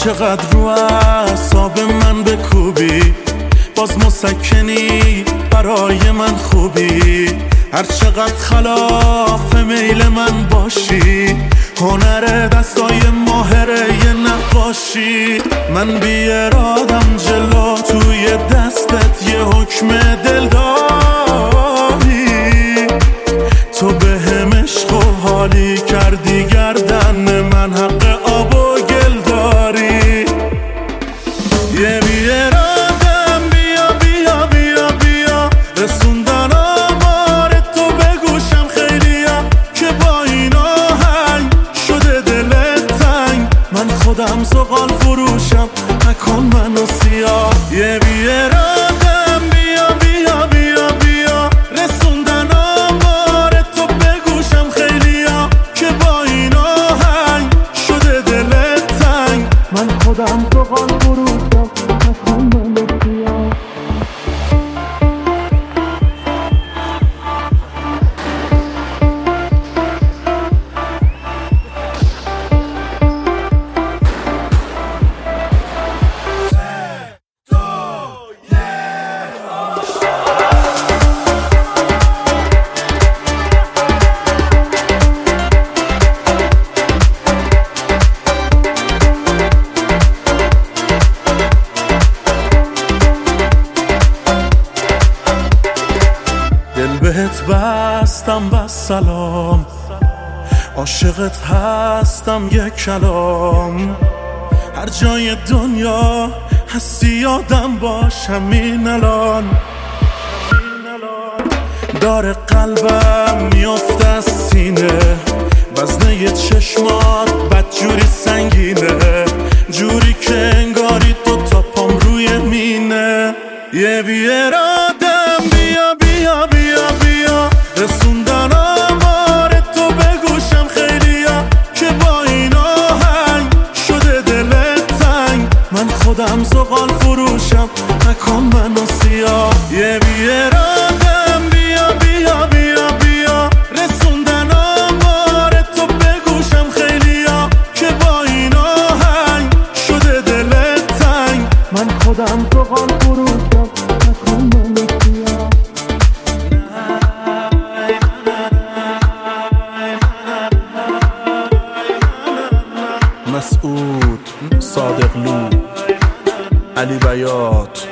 چقدر رو اعصاب من بکوبی، باز مسکنی برای من خوبی. هر چقدر خلاف میل من باشی، هنر دستای ماهره یه نقاشی. من بی ارادم جلو توی دستت یه حکم دل داری. تو به هم عشق و حالی کردی، گردن من حق آب و گل داری. یه بی ارادم بیا بیا بیا بیا، رسوندن آمار تو به گوشم خیلیا، که با این آهنگ شده دلت تنگ. من خودم زغال فروشم، نکن منو سیاه. یه بی ارادم بیا بیا بیا بیا، رسوندن آمار تو به گوشم خیلیا، که با این آهنگ شده دلت تنگ. من خودم زغال فروشم، نکن منو سیاه. دل بهت بستم بس سلام، عاشقت هستم یک کلام. هر جای دنیا هستی یادم باش همین الان. داره قلبم میافته از سینه، وزنه چشمات بدجوری سنگینه، جوری که انگاری تو تا پام روی مینه. یه بی ارادم بیا بیا بیا بیا، رسوندن آمار تو به گوشم خیلیا، که با این آهنگ شده دلت تنگ. من خودم زغال فروشم، نکن منو سیاه. یه بی ارادم بیا بیا بیا بیا، رسوندن آمار تو به گوشم خیلیا، که با این آهنگ شده دلت تنگ. من خودم زغال فروشم، نکن منو سیاه. مسعود صادقلو، علی بیات.